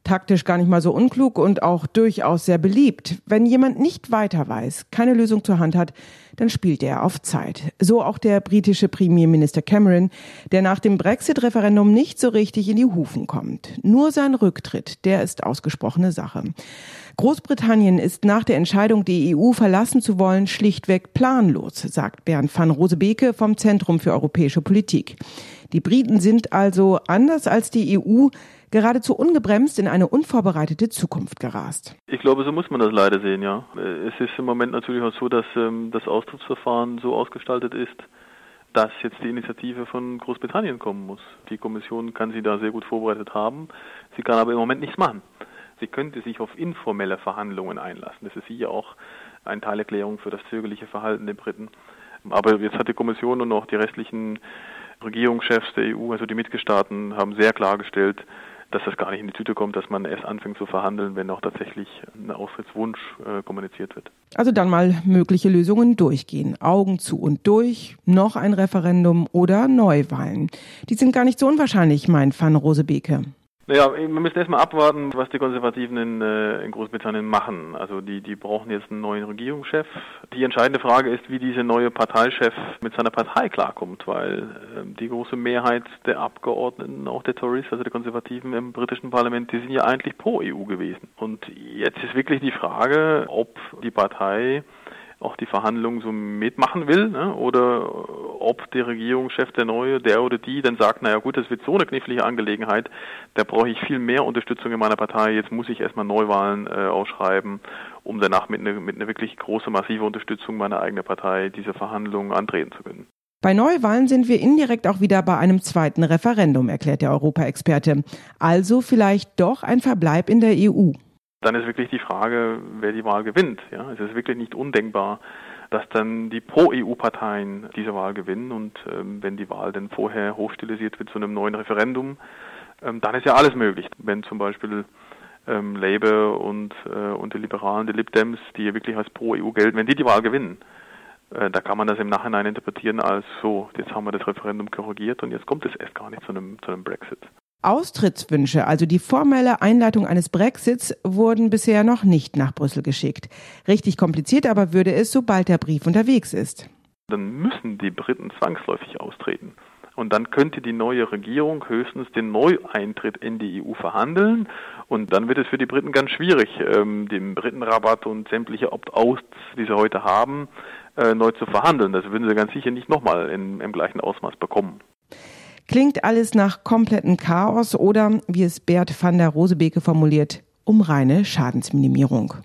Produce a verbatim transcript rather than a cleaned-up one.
Taktisch gar nicht mal so unklug und auch durchaus sehr beliebt. Wenn jemand nicht weiter weiß, keine Lösung zur Hand hat, dann spielt er auf Zeit. So auch der britische Premierminister Cameron, der nach dem Brexit-Referendum nicht so richtig in die Hufen kommt. Nur sein Rücktritt, der ist ausgesprochene Sache. Großbritannien ist nach der Entscheidung, die E U verlassen zu wollen, schlichtweg planlos, sagt Bernd van Rosebeke vom Zentrum für europäische Politik. Die Briten sind also, anders als die E U, geradezu ungebremst in eine unvorbereitete Zukunft gerast. Ich glaube, so muss man das leider sehen, ja. Es ist im Moment natürlich auch so, dass ähm, das Austrittsverfahren so ausgestaltet ist, dass jetzt die Initiative von Großbritannien kommen muss. Die Kommission kann sie da sehr gut vorbereitet haben, sie kann aber im Moment nichts machen. Sie könnte sich auf informelle Verhandlungen einlassen. Das ist sicher auch eine Teilerklärung für das zögerliche Verhalten der Briten. Aber jetzt hat die Kommission und auch die restlichen Regierungschefs der E U, also die Mitgliedstaaten, haben sehr klargestellt, dass das gar nicht in die Tüte kommt, dass man erst anfängt zu verhandeln, wenn auch tatsächlich ein Austrittswunsch äh, kommuniziert wird. Also dann mal mögliche Lösungen durchgehen. Augen zu und durch, noch ein Referendum oder Neuwahlen. Die sind gar nicht so unwahrscheinlich, meint van Rosebeke. Naja, wir müssen erstmal abwarten, was die Konservativen in, äh, in Großbritannien machen. Also die, die brauchen jetzt einen neuen Regierungschef. Die entscheidende Frage ist, wie dieser neue Parteichef mit seiner Partei klarkommt, weil äh, die große Mehrheit der Abgeordneten, auch der Tories, also der Konservativen im britischen Parlament, die sind ja eigentlich pro E U gewesen. Und jetzt ist wirklich die Frage, ob die Partei auch die Verhandlungen so mitmachen will, ne? Oder ob der Regierungschef, der Neue, der oder die, dann sagt, naja gut, das wird so eine knifflige Angelegenheit, da brauche ich viel mehr Unterstützung in meiner Partei, jetzt muss ich erstmal Neuwahlen äh, ausschreiben, um danach mit einer mit einer wirklich großen, massiven Unterstützung meiner eigenen Partei diese Verhandlungen antreten zu können. Bei Neuwahlen sind wir indirekt auch wieder bei einem zweiten Referendum, erklärt der Europaexperte. Also vielleicht doch ein Verbleib in der E U. Dann ist wirklich die Frage, wer die Wahl gewinnt. Ja, es ist wirklich nicht undenkbar, dass dann die Pro-E U-Parteien diese Wahl gewinnen. Und ähm, wenn die Wahl dann vorher hochstilisiert wird zu einem neuen Referendum, ähm, dann ist ja alles möglich. Wenn zum Beispiel ähm, Labour und, äh, und die Liberalen, die Lib Dems, die ja wirklich als Pro-E U gelten, wenn die die Wahl gewinnen, äh, da kann man das im Nachhinein interpretieren als so, jetzt haben wir das Referendum korrigiert und jetzt kommt es erst gar nicht zu einem, zu einem Brexit. Austrittswünsche, also die formelle Einleitung eines Brexits, wurden bisher noch nicht nach Brüssel geschickt. Richtig kompliziert aber würde es, sobald der Brief unterwegs ist. Dann müssen die Briten zwangsläufig austreten. Und dann könnte die neue Regierung höchstens den Neueintritt in die E U verhandeln. Und dann wird es für die Briten ganz schwierig, ähm, den Britenrabatt und sämtliche Opt-outs, die sie heute haben, äh, neu zu verhandeln. Das würden sie ganz sicher nicht nochmal in, im gleichen Ausmaß bekommen. Klingt alles nach komplettem Chaos oder, wie es Bert van der Rosebeke formuliert, um reine Schadensminimierung.